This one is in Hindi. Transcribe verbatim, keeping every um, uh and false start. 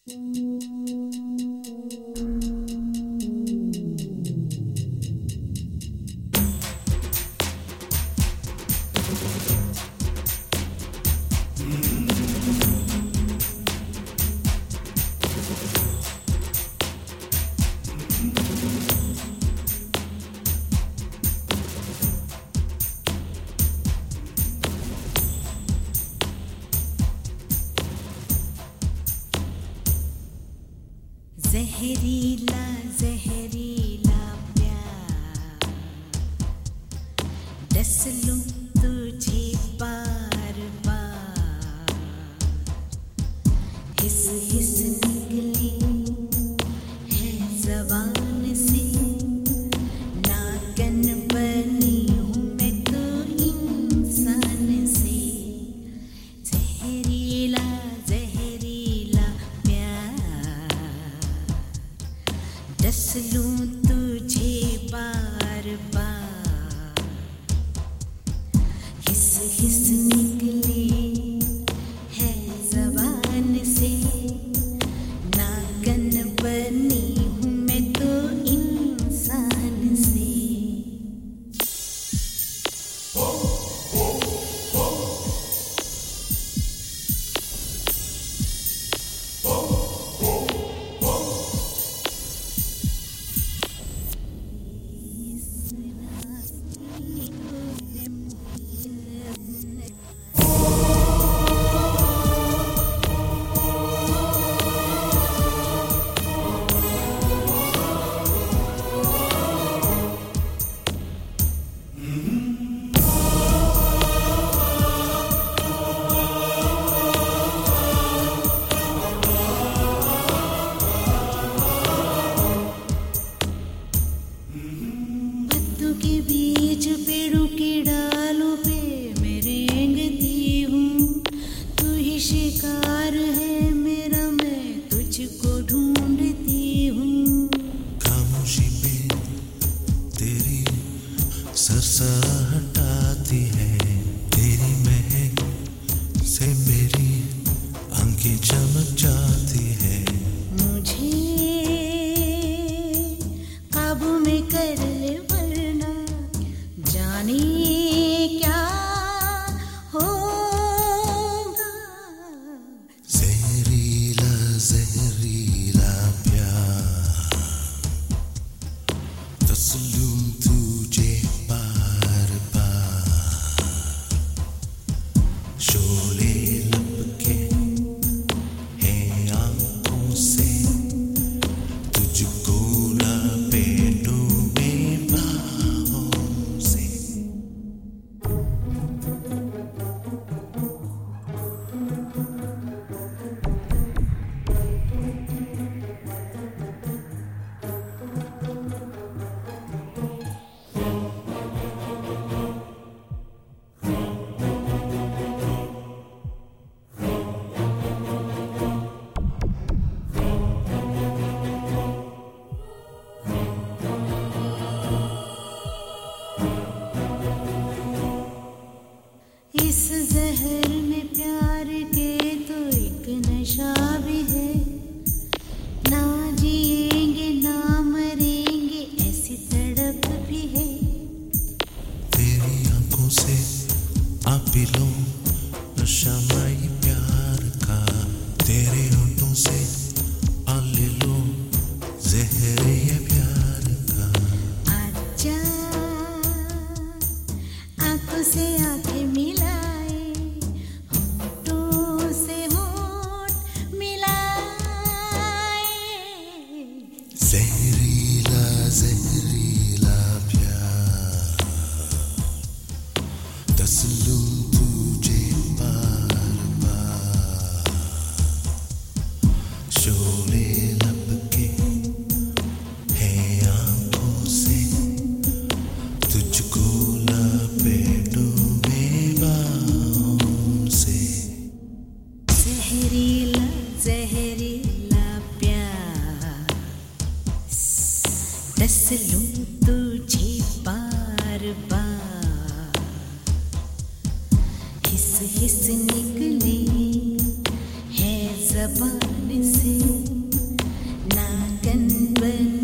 जहरीला जहरीला प्यार, डस लूं तुझे बार बार, हिस हिस निकली है ज़बान से, नागन बनी हूँ मैं तो इंसान से। जहरीला जहरीला डस लूं तुझे बार बार, हिस हिस निकली है ज़बान से, नागन बनी हूँ मैं तो इंसान से। के बीच पेड़ों के डालों पे मैं रेंगती हूँ, तू ही शिकार है मेरा, मैं तुझको ढूंढती हूँ। खामोशी में तेरी सरसराहट आती है, तेरी महक से मेरी आंखें चमक जाती है। मुझे काबू में कर ले वरना जाने क्या होगा। जहरीला जहरीला प्यार, दस लूं तुझे बार बार, शोले लपके हैं आंखों से, तुझको लपेटूं मैं बाहों से। इस जहर में प्यार के तो एक नशा भी है, ना जिएंगे ना मरेंगे ऐसी तड़प भी है। तेरी आंखों से आप पी लो नशा माई प्यार का, तेरे होठों से आ ले लो जहर ये प्यार का। आजा आंखों से आंखें मिलाए, होठों से होठ मिलाए। जहरीला जहरीला प्यार, दस लूं तुझे बार बार, शोले लपके हैं आंखों से, तुझको लपेटूं मैं बाहों से। जहरीला जहरीला प्यार, दस लूं तुझे बार बार, हिस हिस निकली है ज़बान जबान से नाकन बन